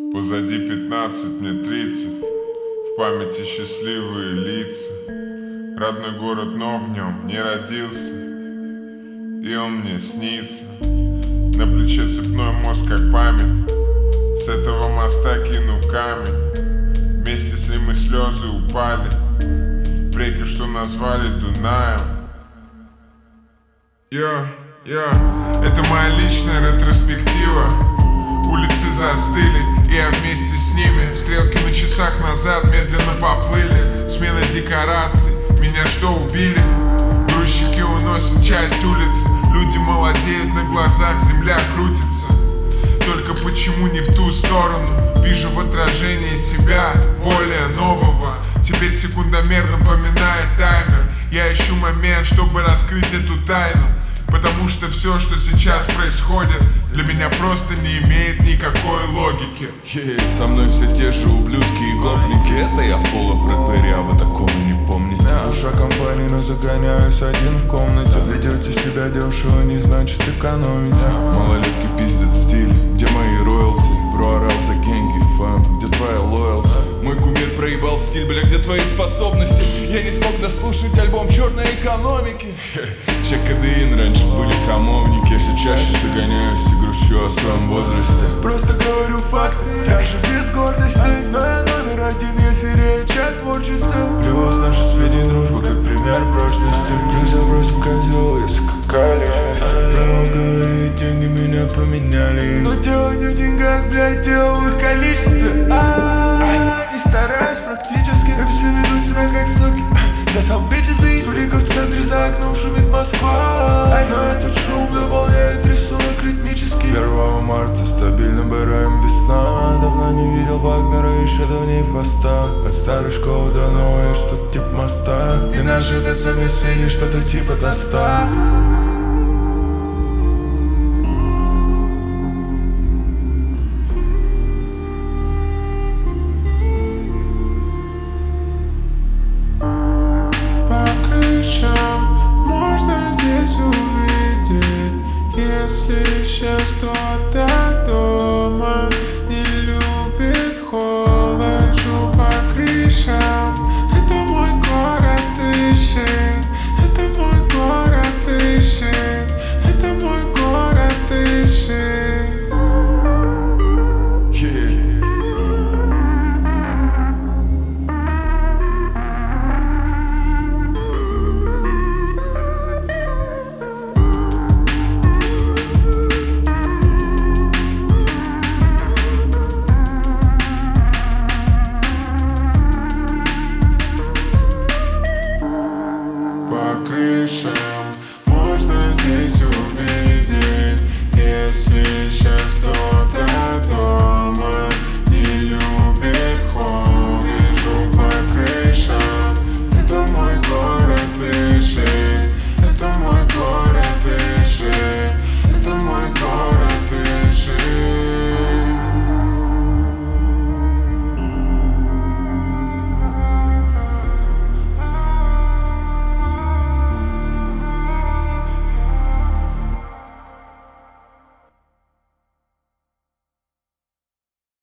Позади 15, мне 30. В памяти счастливые лица. Родной город, но в нем не родился. И он мне снится. На плече цепной мост, как память. С этого моста кину камень. Вместе с ним и слезы упали в реки, что назвали Дунаем. Это моя личная ретроспектива. Улицы застыли, и я вместе с ними. Стрелки на часах назад медленно поплыли. Смена декораций, меня что, убили? Грузчики уносят часть улицы. Люди молодеют на глазах, земля крутится. Только почему не в ту сторону? Вижу в отражении себя, более нового. Теперь секундомер напоминает таймер. Я ищу момент, чтобы раскрыть эту тайну. Потому что все, что сейчас происходит, для меня просто не имеет никакой логики. Со мной все те же ублюдки и гопники. Это я в Поло Фредбери, а вы такого не помните. Душа компании, но загоняюсь один в комнате. Ведете себя дешево, не значит экономите. Малолетки пиздят стиль, где мои роялти? Проорал за генги, фэм, где твоя лоялти? Мой кумир проебал стиль, бля, где твои способности? Я не смог дослушать альбом черной экономики. Щекадеин, раньше были хамовники. Все чаще загоняюсь и грущу о своем возрасте. Просто говорю факты, даже без гордости. Но я номер один, я серия чат творчества. Привоз наши сведения, дружба как пример прочности. Нельзя бросить козел, если какая личность. Право говорить, деньги меня поменяли. Но дело не в деньгах, блядь, дело в их количестве. Не стараюсь практически. Все ведут себя как суки. Я сам bitches бит. Студика в центре, за окном шумит Москва. Но этот шум дополняет рисунок ритмический. 1 марта стабильно БРМ весна. Давно не видел Вагнера, еще давней Фаста. От старой школы до новой, что-то типа моста. И наши ТЦ вместе что-то типа тоста.